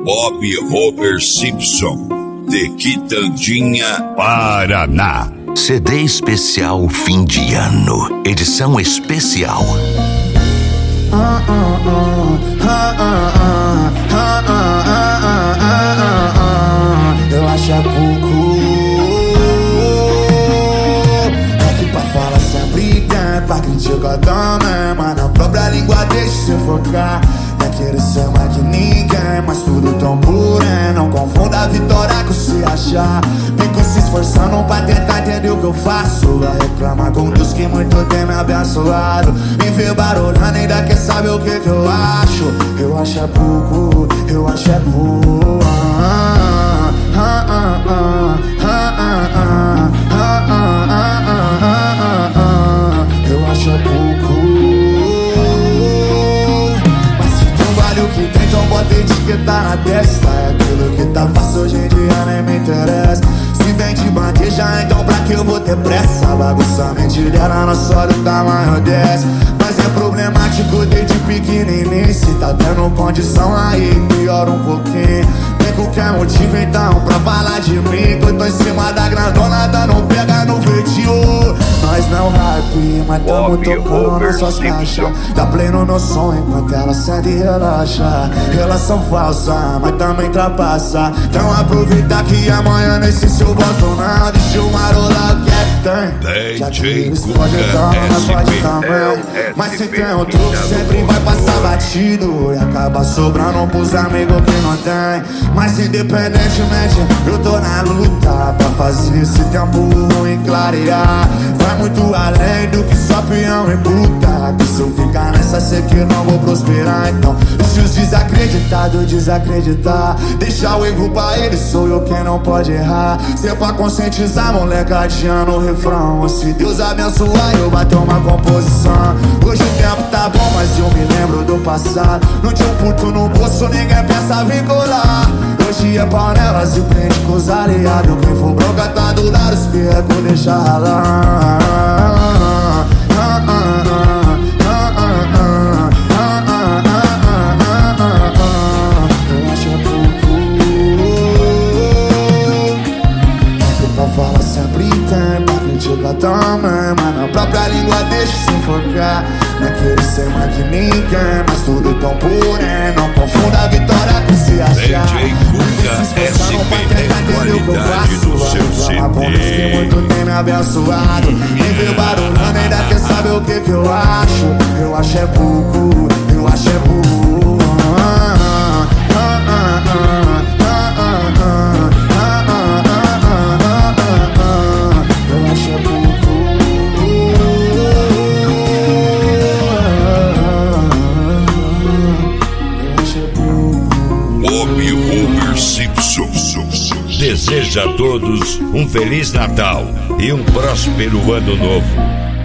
Bob Robert Simpson, de Quitandinha, Paraná. CD especial fim de ano, edição especial. Eu acho pouco. É que pra falar sempre tem, pra criticar também, mas na própria língua deixa se focar. Não quero ser mais que ninguém, mas tudo tão puro, hein? Não confunda a vitória com se achar. Fico se esforçando pra tentar entender o que eu faço. Vai reclamar com Deus que muito tem me abençoado. Me vê barulhando, ainda quer saber o que eu acho. Eu acho é pouco, eu acho é pouco. Eu acho é pouco. Mas se tu vale o que tem, então bota etiqueta na testa. É aquilo que tá fácil hoje em dia, nem me interessa. Se vem de bandeja, então pra que eu vou ter pressa? Bagunça a mente dela, não só do tamanho dessa. Mas é problemático desde pequenininho. Se tá tendo condição aí, piora um pouquinho. Tem qualquer motivo então pra falar de mim. Que eu tô em cima da grandona, não pega no vídeo. Nós não rap, mas tamo tocando nossas caixas. Dá play no meu som enquanto ela sente e relaxa. Relação falsa, mas também trapaça. Então aproveita que amanhã nesse seu voto não. Deixa eu marolar o que é que tem. Já que eles podem então, nós pode também. Mas se tem um truque, sempre vai passar batido. E acaba sobrando pros amigos que não tem. Mas independentemente, eu tô na luta pra fazer esse tempo ruim clarear. Vai muito além do que só peão e puta. Que se eu ficar nessa, sei que não vou prosperar. Então, deixa os desacreditados desacreditar. Deixa o erro pra eles, sou eu quem não pode errar. Se é pra conscientizar, molecadinha no refrão. Se Deus abençoar, eu bater uma composição. Hoje o tempo tá bom, mas eu me lembro do passado. Não tinha um puto no bolso, ninguém pensa vincular. Hoje é panelas e prende com os aliados. Quem for bronca tá do lado, os piecos deixa ralar. Eu acho pouco. É que pra falar sempre tem, pra criticar também, mas na própria língua deixa se enfocar. Não quero ser mais que ninguém, mas tudo tão puro, hein? Não confunda a vitória com se achar. DJ Cuca SP é qualidade do seu CD. Que muito tem me abençoado. Me vê barulhando, ainda quer saber o que eu acho. Eu acho é pouco, eu acho é pouco. Bob Robert Simpson Deseja a todos um Feliz Natal e um próspero Ano Novo.